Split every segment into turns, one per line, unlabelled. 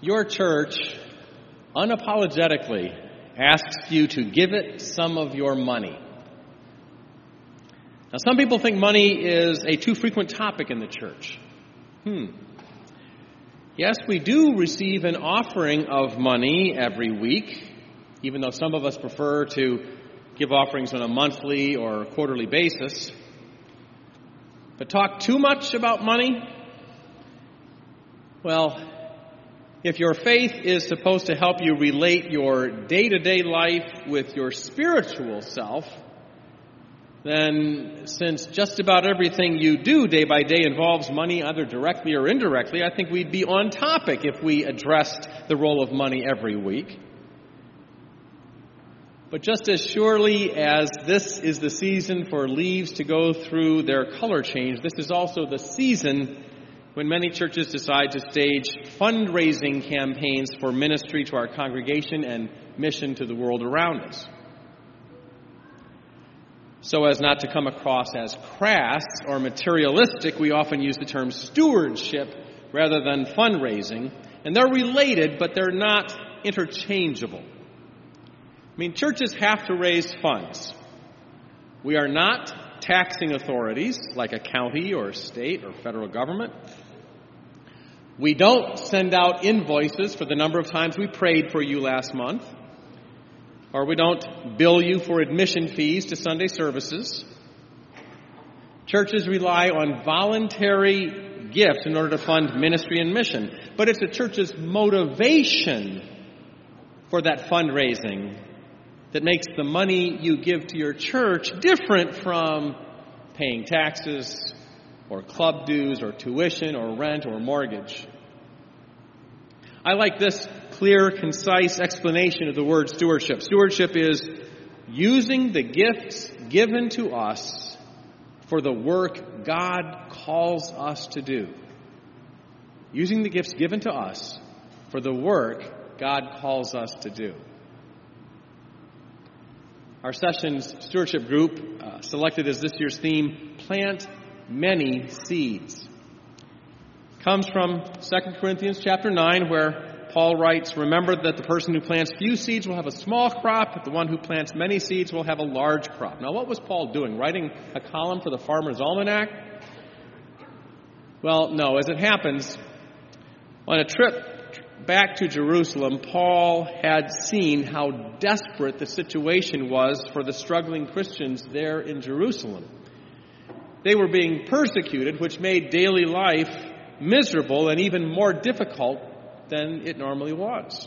Your church unapologetically asks you to give it some of your money. Now, some people think money is a too frequent topic in the church. Yes, we do receive an offering of money every week, even though some of us prefer to give offerings on a monthly or quarterly basis. But talk too much about money? Well, if your faith is supposed to help you relate your day-to-day life with your spiritual self, then since just about everything you do day by day involves money either directly or indirectly, I think we'd be on topic if we addressed the role of money every week. But just as surely as this is the season for leaves to go through their color change, this is also the season when many churches decide to stage fundraising campaigns for ministry to our congregation and mission to the world around us. So as not to come across as crass or materialistic, we often use the term stewardship rather than fundraising. And they're related, but they're not interchangeable. I mean, churches have to raise funds. We are not taxing authorities like a county or state or federal government. We don't send out invoices for the number of times we prayed for you last month. Or we don't bill you for admission fees to Sunday services. Churches rely on voluntary gifts in order to fund ministry and mission. But it's the church's motivation for that fundraising that makes the money you give to your church different from paying taxes or club dues or tuition or rent or mortgage. I like this clear, concise explanation of the word stewardship. Stewardship is using the gifts given to us for the work God calls us to do. Using the gifts given to us for the work God calls us to do. Our session's stewardship group selected as this year's theme, Plant Many Seeds. Comes from 2 Corinthians chapter 9, where Paul writes, "Remember that the person who plants few seeds will have a small crop, but the one who plants many seeds will have a large crop." Now, what was Paul doing? Writing a column for the Farmer's Almanac? Well, no. As it happens, on a trip back to Jerusalem, Paul had seen how desperate the situation was for the struggling Christians there in Jerusalem. They were being persecuted, which made daily life miserable and even more difficult than it normally was.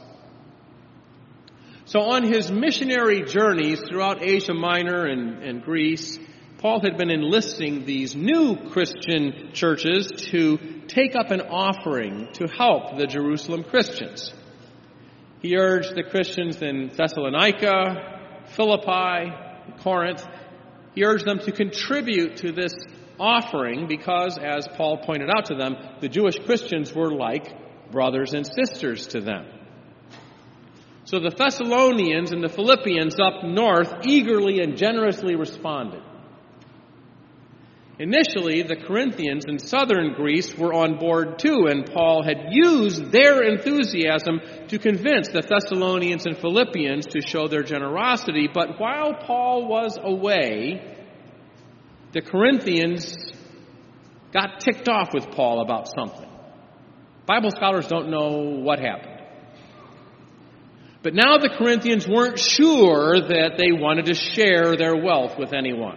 So on his missionary journeys throughout Asia Minor and Greece, Paul had been enlisting these new Christian churches to take up an offering to help the Jerusalem Christians. He urged the Christians in Thessalonica, Philippi, Corinth, he urged them to contribute to this offering because, as Paul pointed out to them, the Jewish Christians were like brothers and sisters to them. So the Thessalonians and the Philippians up north eagerly and generously responded. Initially, the Corinthians in southern Greece were on board too, and Paul had used their enthusiasm to convince the Thessalonians and Philippians to show their generosity. But while Paul was away, the Corinthians got ticked off with Paul about something. Bible scholars don't know what happened. But now the Corinthians weren't sure that they wanted to share their wealth with anyone.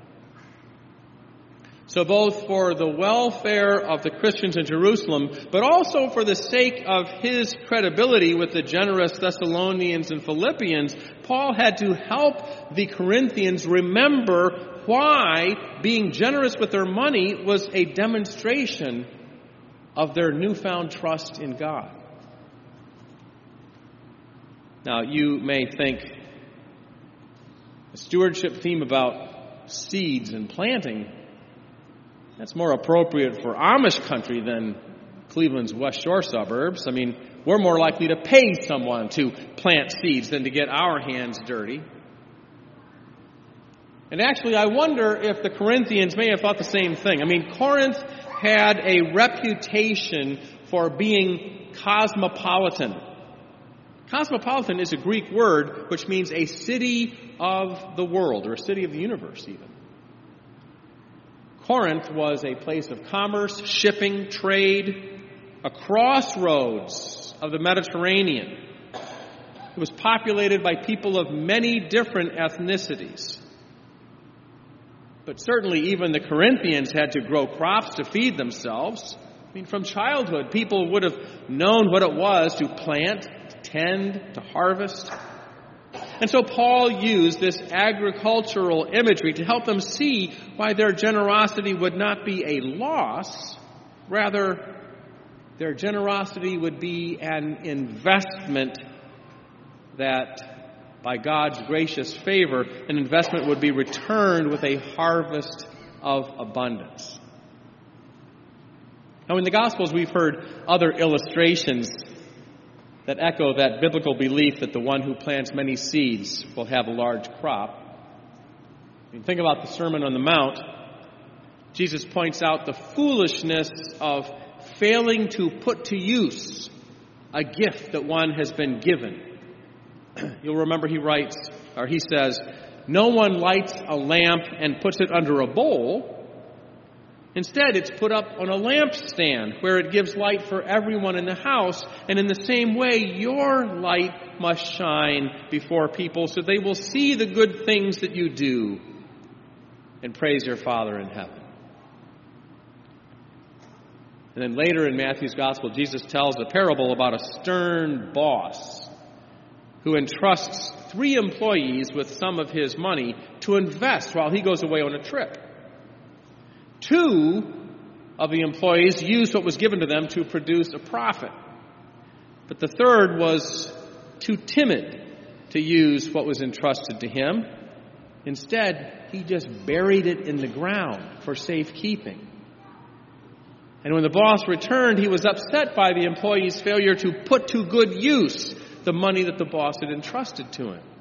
So both for the welfare of the Christians in Jerusalem, but also for the sake of his credibility with the generous Thessalonians and Philippians, Paul had to help the Corinthians remember why being generous with their money was a demonstration of their newfound trust in God. Now, you may think a stewardship theme about seeds and planting, that's more appropriate for Amish country than Cleveland's West Shore suburbs. I mean, we're more likely to pay someone to plant seeds than to get our hands dirty. And actually, I wonder if the Corinthians may have thought the same thing. I mean, Corinth had a reputation for being cosmopolitan. Cosmopolitan is a Greek word which means a city of the world, or a city of the universe even. Corinth was a place of commerce, shipping, trade, a crossroads of the Mediterranean. It was populated by people of many different ethnicities. But certainly even the Corinthians had to grow crops to feed themselves. I mean, from childhood, people would have known what it was to plant, to tend, to harvest. And so Paul used this agricultural imagery to help them see why their generosity would not be a loss. Rather, their generosity would be an investment that, by God's gracious favor, an investment would be returned with a harvest of abundance. Now, in the Gospels, we've heard other illustrations that echo that biblical belief that the one who plants many seeds will have a large crop. I mean, think about the Sermon on the Mount. Jesus points out the foolishness of failing to put to use a gift that one has been given. You'll remember he says, "No one lights a lamp and puts it under a bowl. Instead, it's put up on a lampstand where it gives light for everyone in the house. And in the same way, your light must shine before people so they will see the good things that you do and praise your Father in heaven." And then later in Matthew's Gospel, Jesus tells a parable about a stern boss who entrusts 3 employees with some of his money to invest while he goes away on a trip. 2 of the employees used what was given to them to produce a profit. But the 3rd was too timid to use what was entrusted to him. Instead, he just buried it in the ground for safekeeping. And when the boss returned, he was upset by the employee's failure to put to good use the money that the boss had entrusted to him.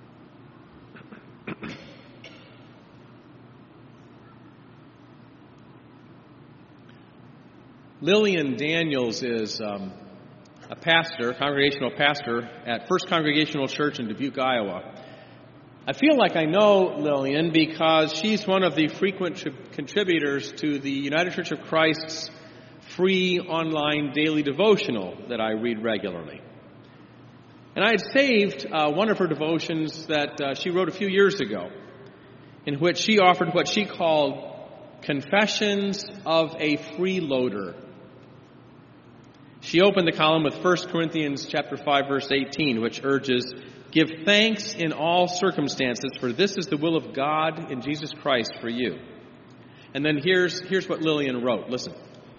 Lillian Daniels is a pastor, congregational pastor at First Congregational Church in Dubuque, Iowa. I feel like I know Lillian because she's one of the frequent contributors to the United Church of Christ's free online daily devotional that I read regularly. And I had saved one of her devotions that she wrote a few years ago, in which she offered what she called Confessions of a Freeloader. She opened the column with 1 Corinthians chapter 5, verse 18, which urges, "Give thanks in all circumstances, for this is the will of God in Jesus Christ for you." And then here's what Lillian wrote. Listen.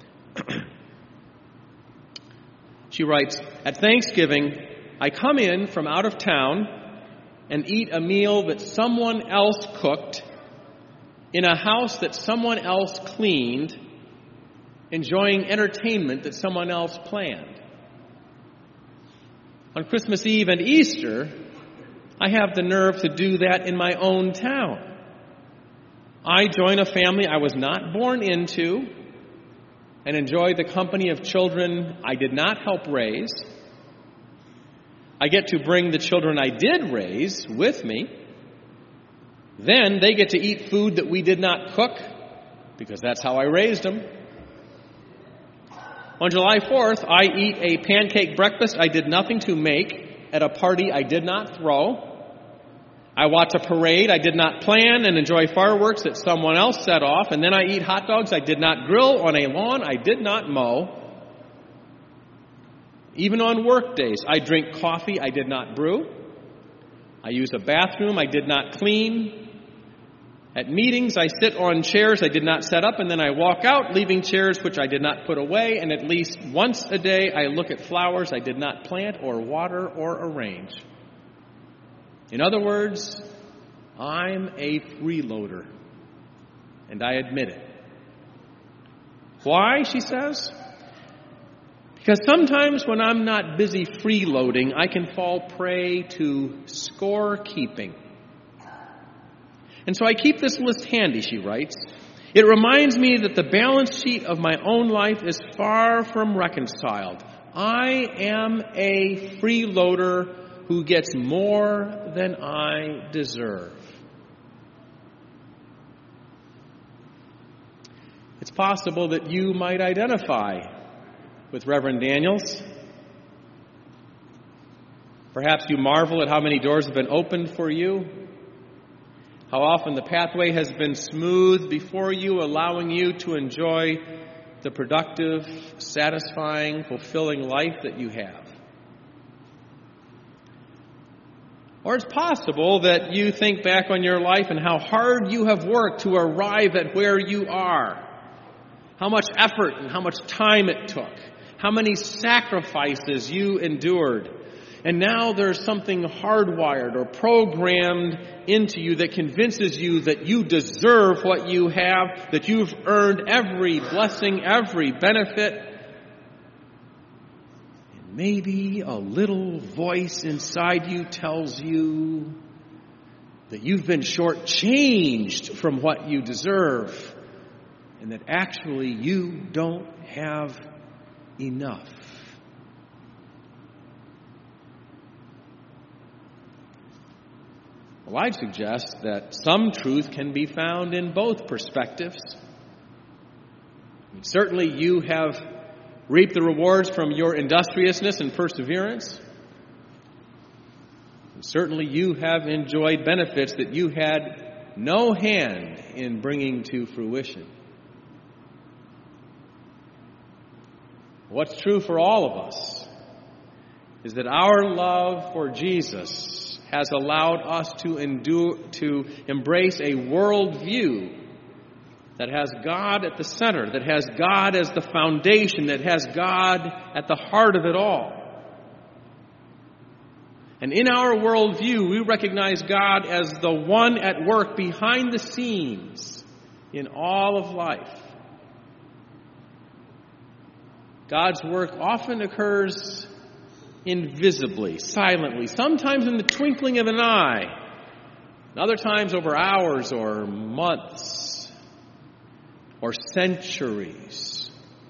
She writes, "At Thanksgiving, I come in from out of town and eat a meal that someone else cooked in a house that someone else cleaned, enjoying entertainment that someone else planned. On Christmas Eve and Easter, I have the nerve to do that in my own town. I join a family I was not born into and enjoy the company of children I did not help raise. I get to bring the children I did raise with me. Then they get to eat food that we did not cook, because that's how I raised them. On July 4th, I eat a pancake breakfast I did nothing to make at a party I did not throw. I watch a parade I did not plan and enjoy fireworks that someone else set off. And then I eat hot dogs I did not grill on a lawn I did not mow. Even on work days, I drink coffee I did not brew. I use a bathroom I did not clean. At meetings, I sit on chairs I did not set up, and then I walk out, leaving chairs which I did not put away. And at least once a day, I look at flowers I did not plant or water or arrange. In other words, I'm a freeloader, and I admit it. Why, she says? Because sometimes when I'm not busy freeloading, I can fall prey to scorekeeping. And so I keep this list handy, she writes. It reminds me that the balance sheet of my own life is far from reconciled. I am a freeloader who gets more than I deserve. It's possible that you might identify with Reverend Daniels. Perhaps you marvel at how many doors have been opened for you, how often the pathway has been smooth before you, allowing you to enjoy the productive, satisfying, fulfilling life that you have. Or it's possible that you think back on your life and how hard you have worked to arrive at where you are, how much effort and how much time it took, how many sacrifices you endured. And now there's something hardwired or programmed into you that convinces you that you deserve what you have, that you've earned every blessing, every benefit. And maybe a little voice inside you tells you that you've been shortchanged from what you deserve, and that actually you don't have enough. Well, I'd suggest that some truth can be found in both perspectives. Certainly you have reaped the rewards from your industriousness and perseverance. And certainly you have enjoyed benefits that you had no hand in bringing to fruition. What's true for all of us is that our love for Jesus has allowed us to embrace a worldview that has God at the center, that has God as the foundation, that has God at the heart of it all. And in our worldview, we recognize God as the one at work behind the scenes in all of life. God's work often occurs invisibly, silently, sometimes in the twinkling of an eye, and other times over hours or months or centuries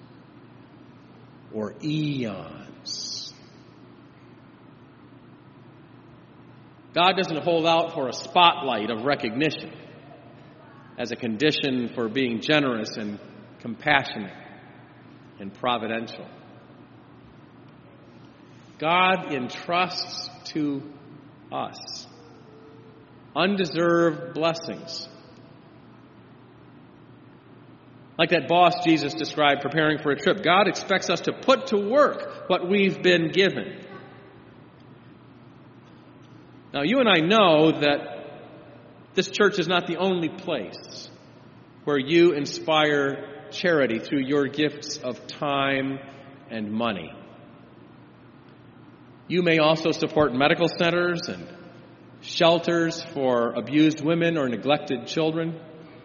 or eons. God doesn't hold out for a spotlight of recognition as a condition for being generous and compassionate and providential. God entrusts to us undeserved blessings. Like that boss Jesus described preparing for a trip, God expects us to put to work what we've been given. Now, you and I know that this church is not the only place where you inspire charity through your gifts of time and money. You may also support medical centers and shelters for abused women or neglected children.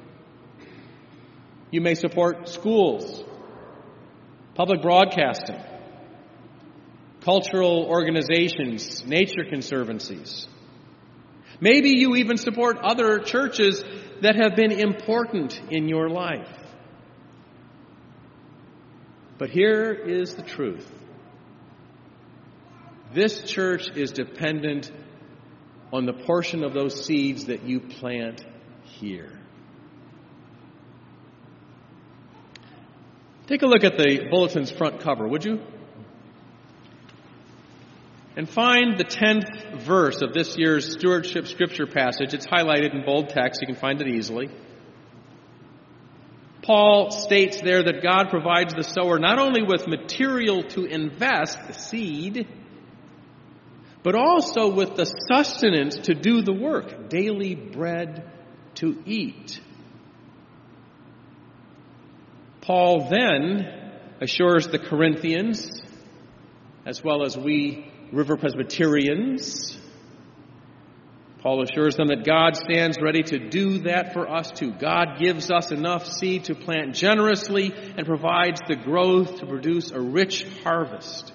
You may support schools, public broadcasting, cultural organizations, nature conservancies. Maybe you even support other churches that have been important in your life. But here is the truth. This church is dependent on the portion of those seeds that you plant here. Take a look at the bulletin's front cover, would you? And find the 10th verse of this year's stewardship scripture passage. It's highlighted in bold text. You can find it easily. Paul states there that God provides the sower not only with material to invest, the seed, but also with the sustenance to do the work, daily bread to eat. Paul then assures the Corinthians, as well as we River Presbyterians, Paul assures them that God stands ready to do that for us too. God gives us enough seed to plant generously and provides the growth to produce a rich harvest.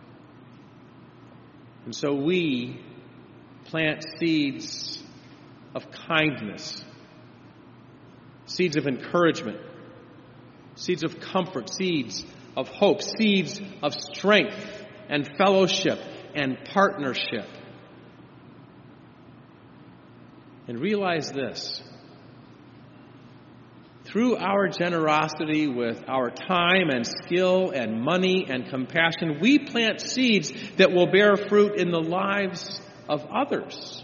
And so we plant seeds of kindness, seeds of encouragement, seeds of comfort, seeds of hope, seeds of strength and fellowship and partnership. And realize this: through our generosity with our time and skill and money and compassion, we plant seeds that will bear fruit in the lives of others.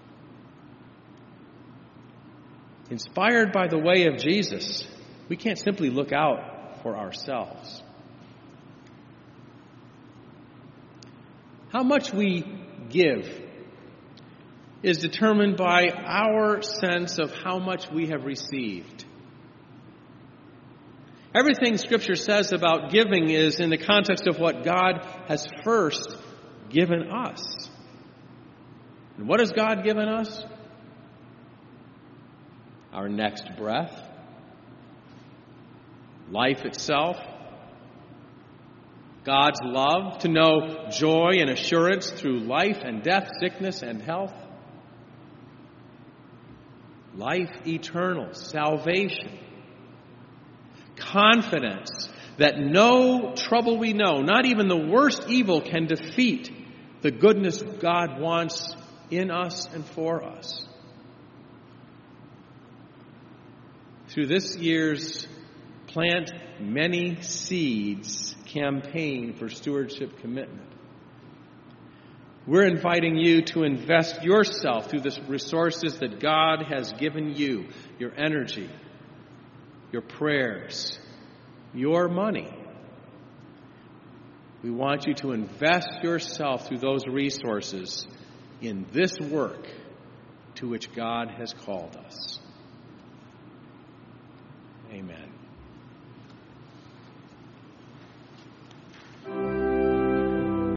Inspired by the way of Jesus, we can't simply look out for ourselves. How much we give is determined by our sense of how much we have received. Everything Scripture says about giving is in the context of what God has first given us. And what has God given us? Our next breath, life itself, God's love, to know joy and assurance through life and death, sickness and health, life eternal, salvation, confidence that no trouble we know, not even the worst evil, can defeat the goodness God wants in us and for us. Through this year's Plant Many Seeds campaign for stewardship commitment, we're inviting you to invest yourself through the resources that God has given you, your energy, your prayers, your money. We want you to invest yourself through those resources in this work to which God has called us. Amen.